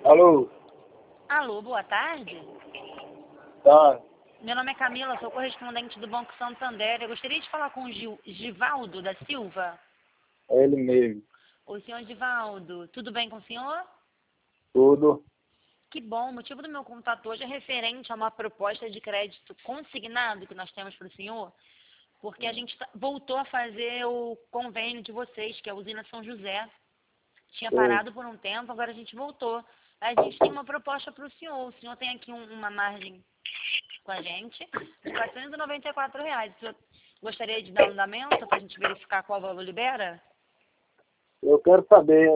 Alô? Alô, boa tarde. Tá. Meu nome é Camila, sou correspondente do Banco Santander. Eu gostaria de falar com o Givaldo da Silva. É ele mesmo. Ô, senhor Givaldo, tudo bem com o senhor? Tudo. Que bom, o motivo do meu contato hoje é referente a uma proposta de crédito consignado que nós temos para o senhor, porque a gente voltou a fazer o convênio de vocês, que é a usina São José. Tinha Sei. parado por um tempo, agora a gente voltou. A gente tem uma proposta para o senhor. O senhor tem aqui uma margem com a gente de R$ 494. O senhor gostaria de dar um andamento para a gente verificar qual valor libera? Eu quero saber,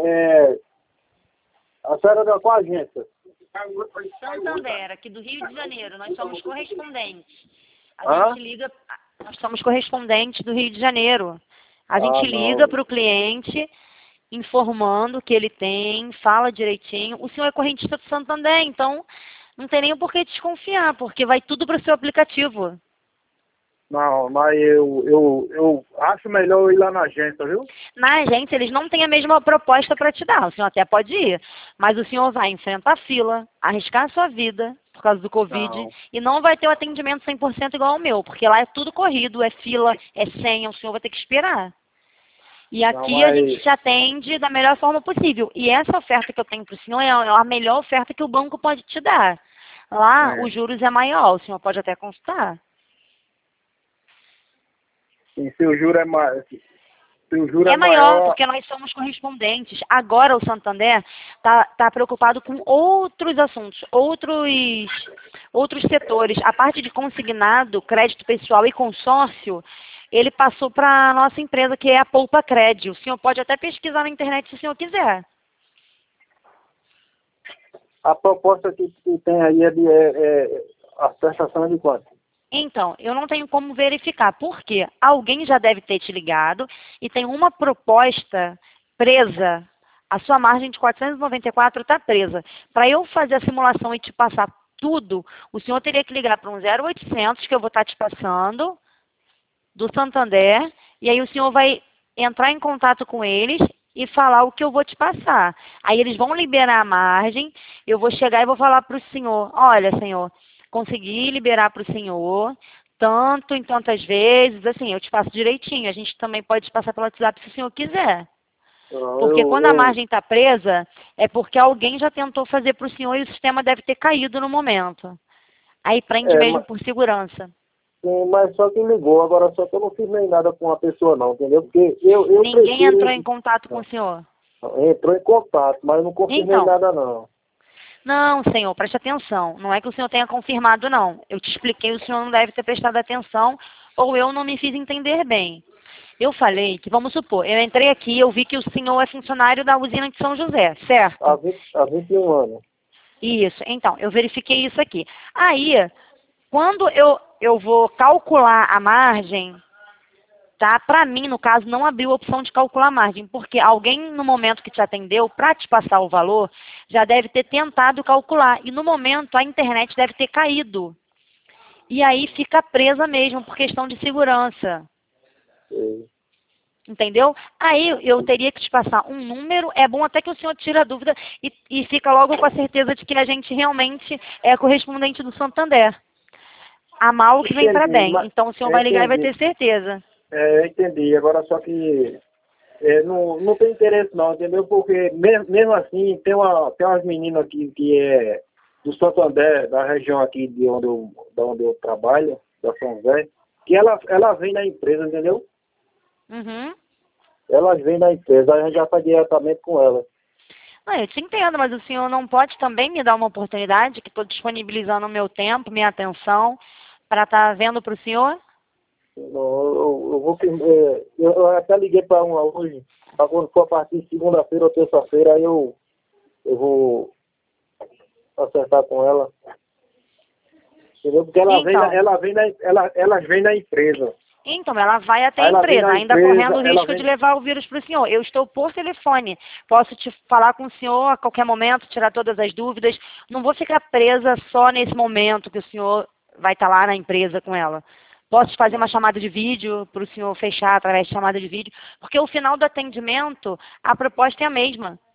a senhora da qual agência? Santander, aqui do Rio de Janeiro. Nós somos correspondentes. Hã? Nós somos correspondentes do Rio de Janeiro. A gente liga Não. para o cliente informando que ele tem, fala direitinho. O senhor é correntista do Santander, então não tem nem por que desconfiar, porque vai tudo para o seu aplicativo. Não, mas eu acho melhor eu ir lá na agência, viu? Na agência, eles não têm a mesma proposta para te dar. O senhor até pode ir, mas o senhor vai enfrentar a fila, arriscar a sua vida por causa do Covid Não. e não vai ter o atendimento 100% igual ao meu, porque lá é tudo corrido, é fila, é senha, o senhor vai ter que esperar. E Não, aqui a gente mas... te atende da melhor forma possível. E essa oferta que eu tenho para o senhor é a melhor oferta que o banco pode te dar. Lá, os juros é maior, o senhor pode até consultar. E se o juro é mais... Se o juro é É maior, maior... porque nós somos correspondentes. Agora o Santander tá preocupado com outros assuntos, outros setores. A parte de consignado, crédito pessoal e consórcio, ele passou para a nossa empresa, que é a Poupa Cred. O senhor pode até pesquisar na internet se o senhor quiser. A proposta que tem aí a prestação é de quanto? Então, eu não tenho como verificar, porque alguém já deve ter te ligado e tem uma proposta presa. A sua margem de 494 está presa. Para eu fazer a simulação e te passar tudo, o senhor teria que ligar para um 0800 que eu vou estar te passando, do Santander, e aí o senhor vai entrar em contato com eles e falar o que eu vou te passar. Aí eles vão liberar a margem, eu vou chegar e vou falar para o senhor, olha, senhor, consegui liberar para o senhor, tanto em tantas vezes, assim, eu te passo direitinho. A gente também pode te passar pelo WhatsApp se o senhor quiser. Não, Porque quando a margem está presa, é porque alguém já tentou fazer para o senhor e o sistema deve ter caído no momento. Aí prende mesmo mas, por segurança. sim, mas só que ligou, agora só que eu não fiz nem nada com a pessoa não, entendeu? Porque eu Ninguém entrou em prefiro... contato com o senhor. Entrou em contato, mas eu não confirmei Então, nada não. não, senhor, preste atenção. Não é que o senhor tenha confirmado, não. Eu te expliquei, o senhor não deve ter prestado atenção ou eu não me fiz entender bem. Eu falei que, vamos supor, eu entrei aqui e eu vi que o senhor é funcionário da usina de São José, Há certo? 21 anos. Isso. Então, eu verifiquei isso aqui. Aí, quando eu vou calcular a margem, tá? Para mim, no caso, não abriu a opção de calcular a margem, porque alguém no momento que te atendeu, para te passar o valor, já deve ter tentado calcular. E no momento, a internet deve ter caído. E aí fica presa mesmo, por questão de segurança. Sei. Entendeu? Aí eu teria que te passar um número. É bom até que o senhor tire a dúvida e fica logo com a certeza de que a gente realmente é correspondente do Santander. Há mal que vem para Entendi, bem. mas Então o senhor eu vai ligar e vai entendi. ter certeza. Eu entendi, agora só que não tem interesse não, entendeu? Porque mesmo assim tem umas meninas aqui que é do Santander, da região aqui da onde eu trabalho, da São José, que ela vem da empresa, entendeu? Uhum. Elas vêm da empresa, a gente já faz diretamente com elas. Não, eu te entendo, mas o senhor não pode também me dar uma oportunidade, que estou disponibilizando o meu tempo, minha atenção, para estar vendo para o senhor? Eu vou, eu até liguei para uma hoje, para quando for a partir de segunda-feira ou terça-feira, aí eu vou acertar com ela. Entendeu? Porque Então, elas vêm da empresa. então, ela vai até Aí a ela vem empresa, da ainda empresa, correndo o ela risco de vem. levar o vírus para o senhor. Eu estou por telefone. Posso te falar com o senhor a qualquer momento, tirar todas as dúvidas. Não vou ficar presa só nesse momento que o senhor vai estar lá na empresa com ela. Posso fazer uma chamada de vídeo para o senhor fechar através de chamada de vídeo, porque o final do atendimento, a proposta é a mesma.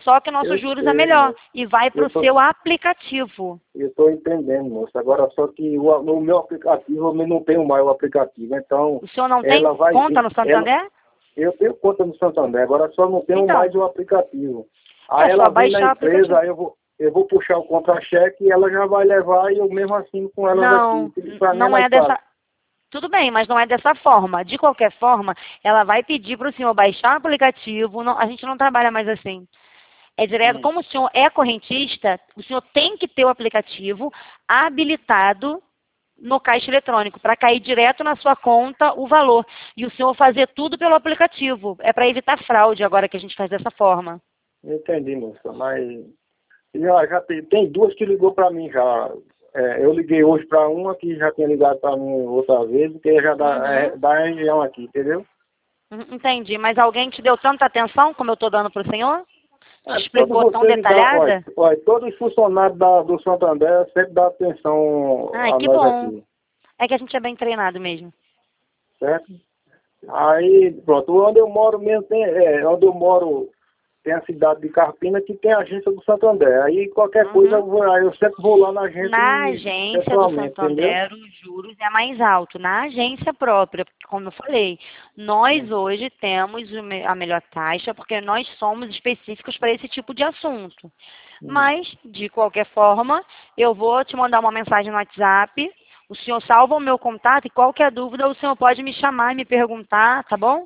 Só que nossos juros é melhor moça. e vai para o seu aplicativo. Eu estou entendendo, moça. Agora só que no meu aplicativo eu não tenho mais o aplicativo. Então, O senhor não tem ela vai conta no Santander? Eu tenho conta no Santander, agora só não tenho Então, mais o aplicativo. Aí é ela só vem na baixar o empresa, aplicativo. aí eu vou puxar o contra-cheque e ela já vai levar e eu mesmo assino com ela Não, daqui. Isso pra mim é não é mais fácil. dessa. Tudo bem, mas não é dessa forma. De qualquer forma, ela vai pedir para o senhor baixar o aplicativo. A gente não trabalha mais assim. É direto. Hum. Como o senhor é correntista, o senhor tem que ter o aplicativo habilitado no caixa eletrônico, para cair direto na sua conta o valor. E o senhor fazer tudo pelo aplicativo. É para evitar fraude agora que a gente faz dessa forma. Entendi, moça, mas já tem duas que ligou para mim já. Eu liguei hoje para uma que já tinha ligado para mim outra vez, que é já da região aqui, entendeu? Entendi. Mas alguém te deu tanta atenção como eu estou dando para o senhor? Te Todos explicou tão vocês detalhada? olha, todos os funcionários do Santander sempre dão atenção Ai, a que nós bom. aqui, É que a gente é bem treinado mesmo. certo? Aí, pronto, onde eu moro mesmo onde eu moro tem a cidade de Carpina que tem a agência do Santander. Aí qualquer coisa eu sempre vou lá na agência Na agência do pessoalmente, entendeu? Santander, os juros é mais alto. Na agência própria, porque, como eu falei, nós hoje temos a melhor taxa porque nós somos específicos para esse tipo de assunto. Mas, de qualquer forma, eu vou te mandar uma mensagem no WhatsApp. O senhor salva o meu contato e qualquer dúvida o senhor pode me chamar e me perguntar, tá bom?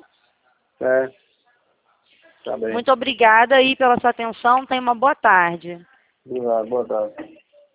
Tá bem. Muito obrigada aí pela sua atenção. Tenha uma boa tarde. Obrigado, boa tarde.